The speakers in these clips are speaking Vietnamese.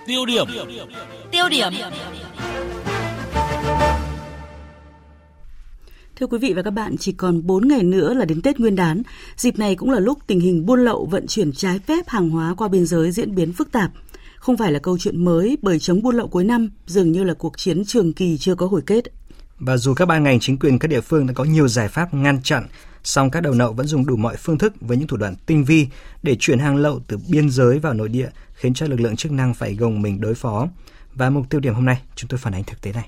Tiêu điểm. Tiêu điểm. Thưa quý vị và các bạn, chỉ còn 4 ngày nữa là đến Tết Nguyên đán. Dịp này cũng là lúc tình hình buôn lậu vận chuyển trái phép hàng hóa qua biên giới diễn biến phức tạp. Không phải là câu chuyện mới, bởi chống buôn lậu cuối năm dường như là cuộc chiến trường kỳ chưa có hồi kết. Và dù các ban ngành chính quyền các địa phương đã có nhiều giải pháp ngăn chặn, song các đầu nậu vẫn dùng đủ mọi phương thức với những thủ đoạn tinh vi để chuyển hàng lậu từ biên giới vào nội địa, khiến cho lực lượng chức năng phải gồng mình đối phó. Và mục tiêu điểm hôm nay, chúng tôi phản ánh thực tế này.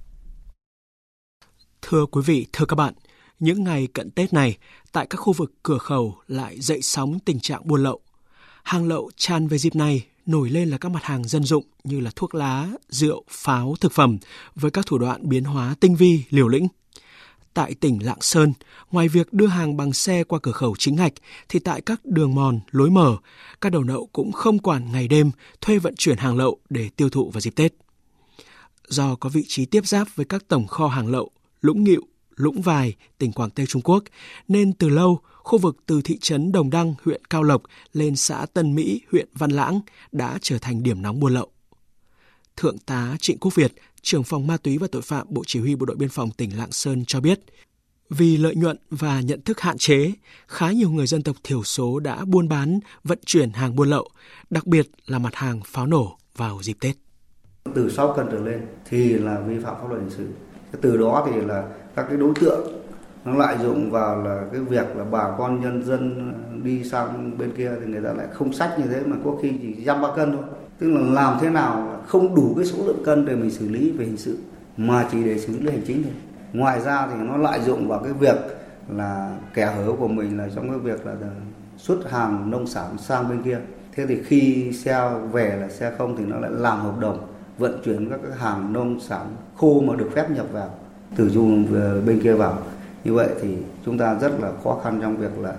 Thưa quý vị, thưa các bạn, những ngày cận Tết này, tại các khu vực cửa khẩu lại dậy sóng tình trạng buôn lậu. Hàng lậu tràn về dịp này nổi lên là các mặt hàng dân dụng như là thuốc lá, rượu, pháo, thực phẩm với các thủ đoạn biến hóa tinh vi, liều lĩnh. Tại tỉnh Lạng Sơn, ngoài việc đưa hàng bằng xe qua cửa khẩu chính ngạch, thì tại các đường mòn, lối mở, các đầu nậu cũng không quản ngày đêm thuê vận chuyển hàng lậu để tiêu thụ vào dịp Tết. Do có vị trí tiếp giáp với các tổng kho hàng lậu Lũng Nghịu, Lũng Vài, tỉnh Quảng Tây Trung Quốc, nên từ lâu, khu vực từ thị trấn Đồng Đăng, huyện Cao Lộc lên xã Tân Mỹ, huyện Văn Lãng đã trở thành điểm nóng buôn lậu. Thượng tá Trịnh Quốc Việt, trưởng phòng ma túy và tội phạm Bộ Chỉ huy Bộ đội Biên phòng tỉnh Lạng Sơn cho biết, vì lợi nhuận và nhận thức hạn chế, khá nhiều người dân tộc thiểu số đã buôn bán, vận chuyển hàng buôn lậu, đặc biệt là mặt hàng pháo nổ vào dịp Tết. Từ 6 cân trở lên thì là vi phạm pháp luật hình sự. Từ đó thì là các cái đối tượng nó lợi dụng vào là cái việc là bà con nhân dân đi sang bên kia thì người ta lại không xách như thế mà có khi chỉ 2-3 cân thôi. Tức là làm thế nào không đủ cái số lượng cân để mình xử lý về hình sự mà chỉ để xử lý hành chính thôi. Ngoài ra thì nó lợi dụng vào cái việc là kẻ hở của mình là trong cái việc là xuất hàng nông sản sang bên kia. Thế thì khi xe về là xe không thì nó lại làm hợp đồng vận chuyển các cái hàng nông sản khô mà được phép nhập vào từ du bên kia vào. Như vậy thì chúng ta rất là khó khăn trong việc là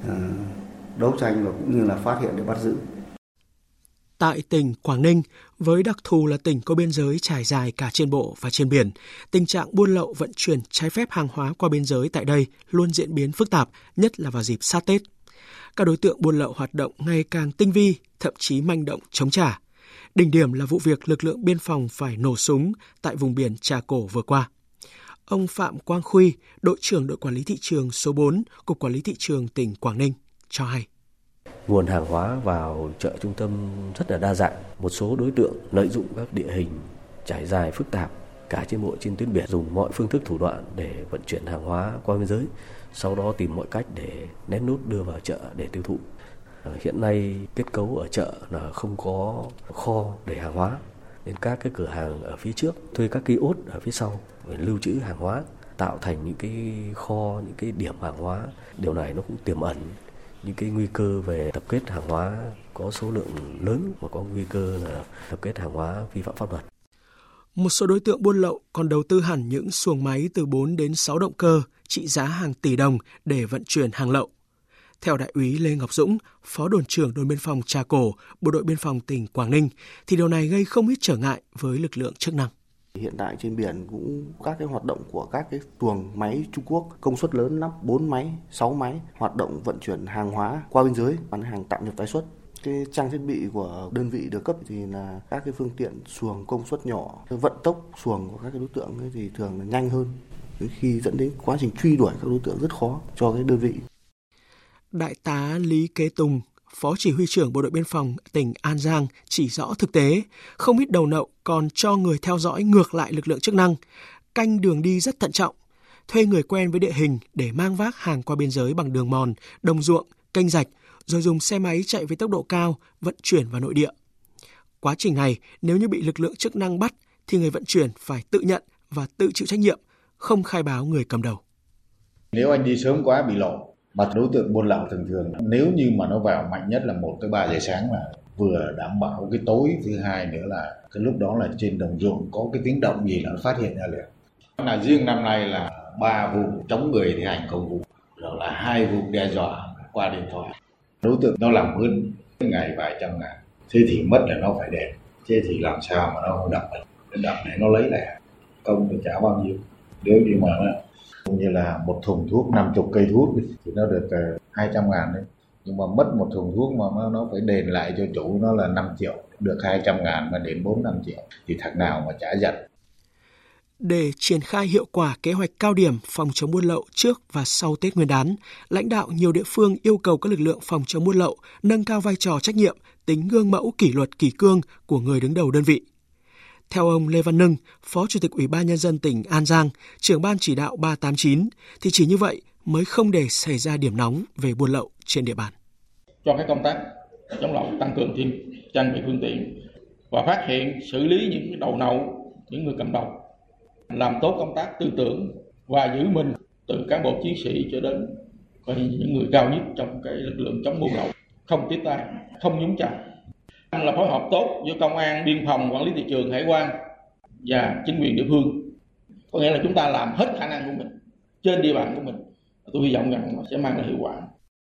đấu tranh và cũng như là phát hiện để bắt giữ. Tại tỉnh Quảng Ninh, với đặc thù là tỉnh có biên giới trải dài cả trên bộ và trên biển, tình trạng buôn lậu vận chuyển trái phép hàng hóa qua biên giới tại đây luôn diễn biến phức tạp, nhất là vào dịp sát Tết. Các đối tượng buôn lậu hoạt động ngày càng tinh vi, thậm chí manh động chống trả. Đỉnh điểm là vụ việc lực lượng biên phòng phải nổ súng tại vùng biển Trà Cổ vừa qua. Ông Phạm Quang Khuy, đội trưởng đội quản lý thị trường số 4, Cục Quản lý Thị trường tỉnh Quảng Ninh, cho hay. Nguồn hàng hóa vào chợ trung tâm rất là đa dạng. Một số đối tượng lợi dụng các địa hình trải dài phức tạp cả trên bộ trên tuyến biển, dùng mọi phương thức thủ đoạn để vận chuyển hàng hóa qua biên giới, sau đó tìm mọi cách để lén lút đưa vào chợ để tiêu thụ. Hiện nay kết cấu ở chợ là không có kho để hàng hóa, nên các cái cửa hàng ở phía trước thuê các kiosk ở phía sau để lưu trữ hàng hóa, tạo thành những cái kho, những cái điểm hàng hóa. Điều này nó cũng tiềm ẩn những cái nguy cơ về tập kết hàng hóa có số lượng lớn và có nguy cơ là tập kết hàng hóa vi phạm pháp luật. Một số đối tượng buôn lậu còn đầu tư hẳn những xuồng máy từ 4 đến 6 động cơ trị giá hàng tỷ đồng để vận chuyển hàng lậu. Theo Đại úy Lê Ngọc Dũng, Phó đồn trưởng đồn biên phòng Trà Cổ, Bộ đội Biên phòng tỉnh Quảng Ninh, thì điều này gây không ít trở ngại với lực lượng chức năng. Hiện tại trên biển cũng các cái hoạt động của các cái xuồng máy Trung Quốc công suất lớn lắm, 4 máy, 6 máy hoạt động vận chuyển hàng hóa qua biên giới, bán hàng tạm nhập tái xuất. Cái trang thiết bị của đơn vị được cấp thì là các cái phương tiện xuồng công suất nhỏ, vận tốc xuồng của các cái đối tượng ấy thì thường là nhanh hơn, khi dẫn đến quá trình truy đuổi các đối tượng rất khó cho cái đơn vị. Đại tá Lý Kế Tùng, Phó Chỉ huy trưởng Bộ đội Biên phòng tỉnh An Giang chỉ rõ thực tế, không ít đầu nậu còn cho người theo dõi ngược lại lực lượng chức năng, canh đường đi rất thận trọng, thuê người quen với địa hình để mang vác hàng qua biên giới bằng đường mòn, đồng ruộng, kênh rạch, rồi dùng xe máy chạy với tốc độ cao vận chuyển vào nội địa. Quá trình này, nếu như bị lực lượng chức năng bắt, thì người vận chuyển phải tự nhận và tự chịu trách nhiệm, không khai báo người cầm đầu. Nếu anh đi sớm quá bị lộ, mà đối tượng buôn lậu thường nếu như mà nó vào mạnh nhất là 1 tới 3 giờ sáng là vừa đảm bảo cái tối, thứ hai nữa là cái lúc đó là trên đồng ruộng có cái tiếng động gì là nó phát hiện ra liền. Là riêng năm nay là 3 vụ chống người thi hành công vụ, rồi là 2 vụ đe dọa qua điện thoại. Đối tượng nó làm hơn ngày vài trăm ngàn, thế thì mất là nó phải đền, thế thì làm sao mà nó không đập được, cái đập này nó lấy lại công thì trả bao nhiêu. Nếu như mà cũng như là một thùng thuốc 50 cây thuốc thì nó được 200 ngàn đấy. Nhưng mà mất một thùng thuốc mà nó phải đền lại cho chủ nó là 5 triệu, được 200.000 mà đến 4-5 triệu thì thằng nào mà trả giật. Để triển khai hiệu quả kế hoạch cao điểm phòng chống buôn lậu trước và sau Tết Nguyên đán, lãnh đạo nhiều địa phương yêu cầu các lực lượng phòng chống buôn lậu nâng cao vai trò trách nhiệm, tính gương mẫu kỷ luật kỷ cương của người đứng đầu đơn vị. Theo ông Lê Văn Nưng, Phó Chủ tịch Ủy ban Nhân dân tỉnh An Giang, trưởng ban chỉ đạo 389, thì chỉ như vậy mới không để xảy ra điểm nóng về buôn lậu trên địa bàn. Cho cái công tác chống lậu tăng cường thêm trang bị phương tiện và phát hiện xử lý những đầu nậu, những người cầm đầu, làm tốt công tác tư tưởng và giữ mình từ cán bộ chiến sĩ cho đến những người cao nhất trong cái lực lượng chống buôn lậu, không tiếp tay, không nhúng chàm, là phối hợp tốt giữa công an, biên phòng, quản lý thị trường, hải quan và chính quyền địa phương. Có nghĩa là chúng ta làm hết khả năng của mình trên địa bàn của mình. Tôi hy vọng rằng nó sẽ mang lại hiệu quả.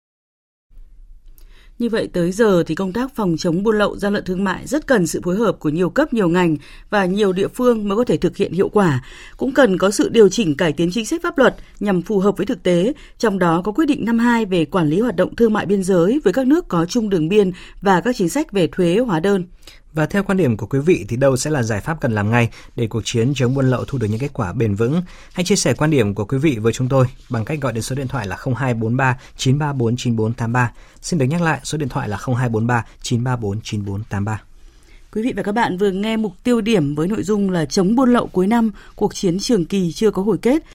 Như vậy tới giờ thì công tác phòng chống buôn lậu, gian lận thương mại rất cần sự phối hợp của nhiều cấp, nhiều ngành và nhiều địa phương mới có thể thực hiện hiệu quả. Cũng cần có sự điều chỉnh cải tiến chính sách pháp luật nhằm phù hợp với thực tế, trong đó có quyết định 52 về quản lý hoạt động thương mại biên giới với các nước có chung đường biên và các chính sách về thuế, hóa đơn. Và theo quan điểm của quý vị thì đâu sẽ là giải pháp cần làm ngay để cuộc chiến chống buôn lậu thu được những kết quả bền vững? Hãy chia sẻ quan điểm của quý vị với chúng tôi bằng cách gọi đến số điện thoại là 0243 934 9483. Xin được nhắc lại, số điện thoại là 0243 934 9483. Quý vị và các bạn vừa nghe mục tiêu điểm với nội dung là chống buôn lậu cuối năm, cuộc chiến trường kỳ chưa có hồi kết.